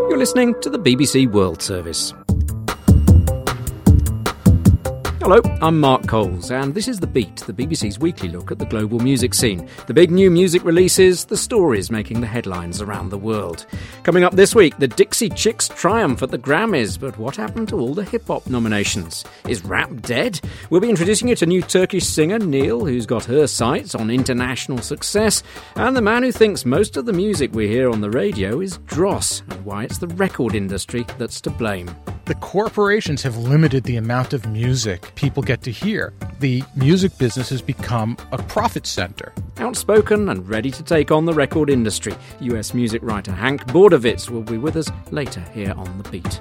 You're listening to the BBC World Service. Hello, I'm Mark Coles, and this is The Beat, the BBC's weekly look at the global music scene. The big new music releases, the stories making the headlines around the world. Coming up this week, the Dixie Chicks triumph at the Grammys, but what happened to all the hip-hop nominations? Is rap dead? We'll be introducing you to new Turkish singer Neil, who's got her sights on international success, and the man who thinks most of the music we hear on the radio is dross, and why it's the record industry that's to blame. The corporations have limited the amount of music people get to hear. The music business has become a profit center. Outspoken and ready to take on the record industry, US music writer Hank Bordovitz will be with us later here on The Beat.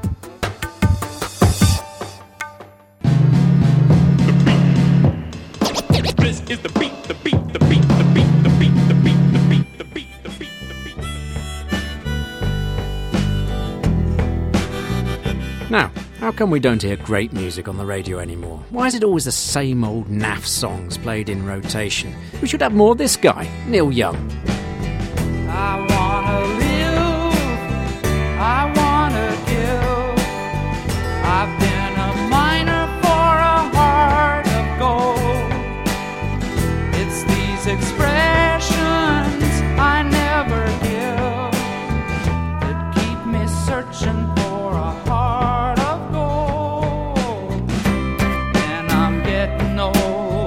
This is The Beat, The Beat, The Beat, The Beat, The Beat, The Beat, The Beat, The Beat, The Beat, The Beat. Now, how come we don't hear great music on the radio anymore? Why is it always the same old naff songs played in rotation? We should have more of this guy, Neil Young. I wanna live, I wanna give. I've been a miner for a heart of gold. It's these expressions I never give that keep me searching for a heart of gold. And I'm getting old.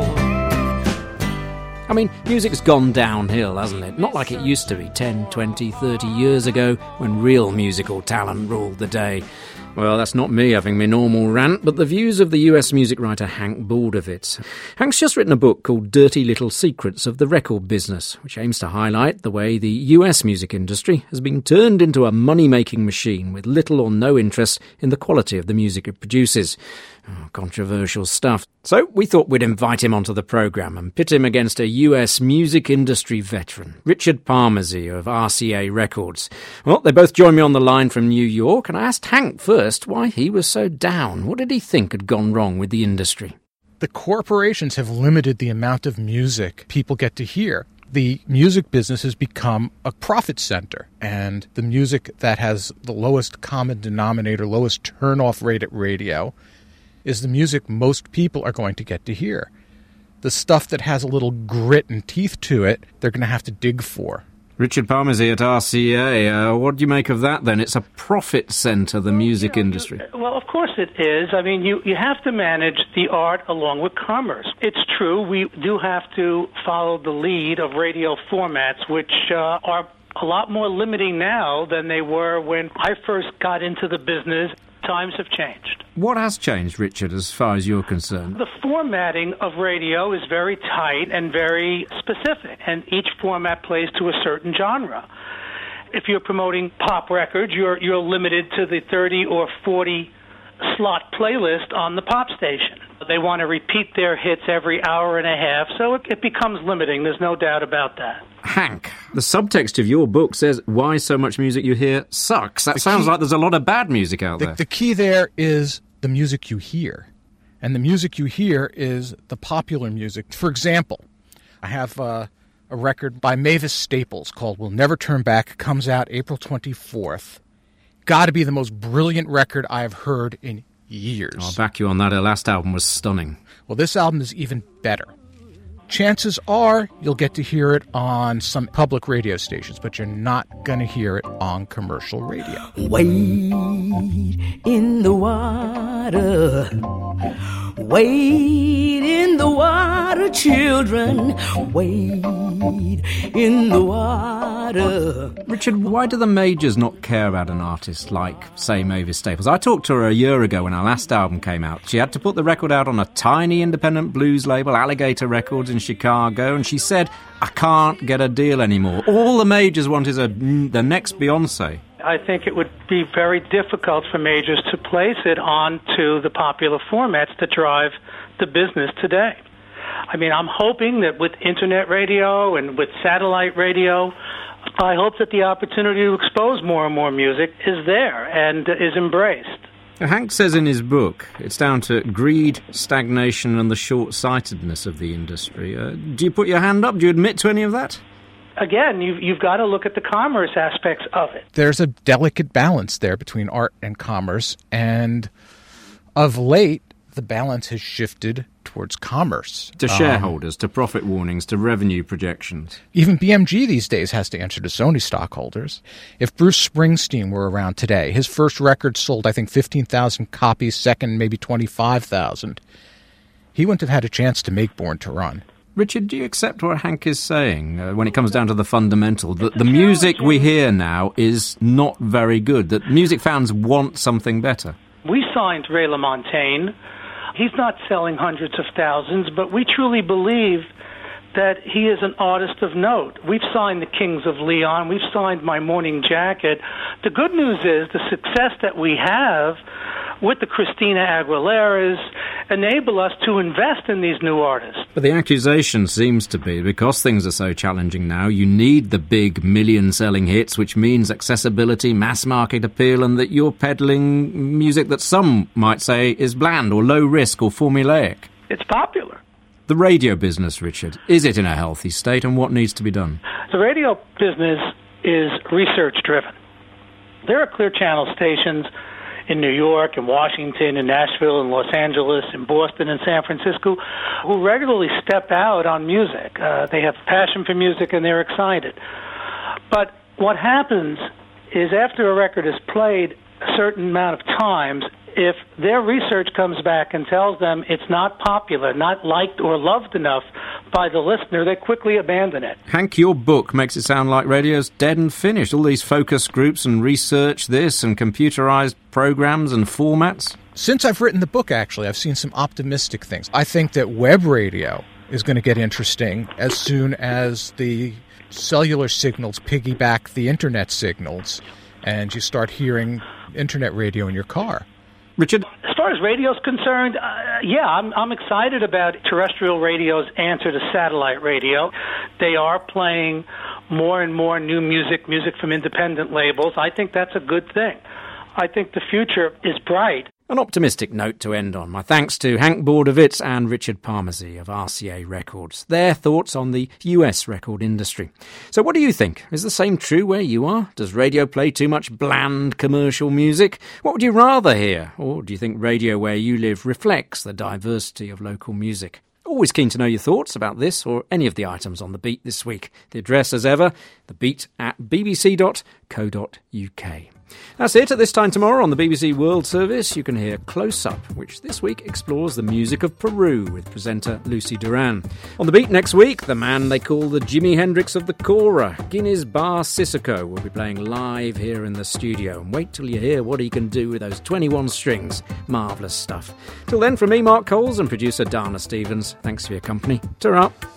I mean, music's gone downhill, hasn't it? Not like it used to be 10, 20, 30 years ago when real musical talent ruled the day. Well, that's not me having my normal rant, but the views of the US music writer Hank Baldovitz. Hank's just written a book called Dirty Little Secrets of the Record Business, which aims to highlight the way the US music industry has been turned into a money-making machine with little or no interest in the quality of the music it produces. Oh, controversial stuff. So we thought we'd invite him onto the programme and pit him against a US music industry veteran, Richard Parmezy of RCA Records. Well, they both joined me on the line from New York, and I asked Hank first why he was so down. What did he think had gone wrong with the industry? The corporations have limited the amount of music people get to hear. The music business has become a profit center, and the music that has the lowest common denominator, lowest turn-off rate at radio is the music most people are going to get to hear. The stuff that has a little grit and teeth to it, they're going to have to dig for. Richard Parmezy at RCA, what do you make of that then? It's a profit centre, the music industry. Well, of course it is. I mean, you have to manage the art along with commerce. It's true, we do have to follow the lead of radio formats, which are a lot more limiting now than they were when I first got into the business. Times have changed. What has changed, Richard, as far as you're concerned? The formatting of radio is very tight and very specific, and each format plays to a certain genre. If you're promoting pop records, you're limited to the 30 or 40 slot playlist on the pop station. They want to repeat their hits every hour and a half, so it becomes limiting. There's no doubt about that. Hank, the subtext of your book says why so much music you hear sucks. That sounds like there's a lot of bad music out there. The key there is the music you hear. And the music you hear is the popular music. For example, I have a record by Mavis Staples called We'll Never Turn Back. Comes out April 24th. Got to be the most brilliant record I've heard in years. I'll back you on that. Her last album was stunning. Well, this album is even better. Chances are you'll get to hear it on some public radio stations, but you're not going to hear it on commercial radio. Wade in the water. Wade in the water, children. Wade in the water. Richard, why do the majors not care about an artist like, say, Mavis Staples? I talked to her a year ago when her last album came out. She had to put the record out on a tiny independent blues label, Alligator Records in Chicago, and she said, I can't get a deal anymore. All the majors want is the next Beyonce. I think it would be very difficult for majors to place it onto the popular formats that drive the business today. I mean, I'm hoping that with internet radio and with satellite radio, I hope that the opportunity to expose more and more music is there and is embraced. Hank says in his book, it's down to greed, stagnation and the short-sightedness of the industry. Do you put your hand up? Do you admit to any of that? again, you've got to look at the commerce aspects of it. There's a delicate balance there between art and commerce, and of late, the balance has shifted towards commerce. To shareholders, to profit warnings, to revenue projections. Even BMG these days has to answer to Sony stockholders. If Bruce Springsteen were around today, his first record sold, I think, 15,000 copies, second maybe 25,000. He wouldn't have had a chance to make Born to Run. Richard, do you accept what Hank is saying when it comes down to the fundamental, that the music we hear now is not very good, that music fans want something better? We signed Ray LaMontagne. He's not selling hundreds of thousands, but we truly believe that he is an artist of note. We've signed the Kings of Leon. We've signed My Morning Jacket. The good news is the success that we have with the Christina Aguileras enable us to invest in these new artists. But the accusation seems to be, because things are so challenging now, you need the big million-selling hits, which means accessibility, mass-market appeal, and that you're peddling music that some might say is bland or low-risk or formulaic. It's popular. The radio business, Richard, is it in a healthy state, and what needs to be done? The radio business is research-driven. There are Clear Channel stations in New York, in Washington, in Nashville, in Los Angeles, in Boston, and San Francisco, who regularly step out on music. They have passion for music, and they're excited. But what happens is after a record is played a certain amount of times, if their research comes back and tells them it's not popular, not liked or loved enough by the listener, they quickly abandon it. Hank, your book makes it sound like radio's dead and finished. All these focus groups and research this and computerized programs and formats. Since I've written the book, actually, I've seen some optimistic things. I think that web radio is going to get interesting as soon as the cellular signals piggyback the internet signals and you start hearing internet radio in your car. Richard? As far as radio's concerned, I'm excited about terrestrial radio's answer to satellite radio. They are playing more and more new music from independent labels. I think that's a good thing. I think the future is bright. An optimistic note to end on. My thanks to Hank Bordovitz and Richard Parmezy of RCA Records. Their thoughts on the US record industry. So what do you think? Is the same true where you are? Does radio play too much bland commercial music? What would you rather hear? Or do you think radio where you live reflects the diversity of local music? Always keen to know your thoughts about this or any of the items on The Beat this week. The address, as ever, thebeat@bbc.co.uk. That's it. At this time tomorrow on the BBC World Service, you can hear Close Up, which this week explores the music of Peru with presenter Lucy Duran. On The Beat next week, the man they call the Jimi Hendrix of the Cora, Guinness Bar Sissoko, will be playing live here in the studio. And wait till you hear what he can do with those 21 strings. Marvellous stuff. Till then, from me, Mark Coles, and producer Dana Stevens, thanks for your company. Ta-ra.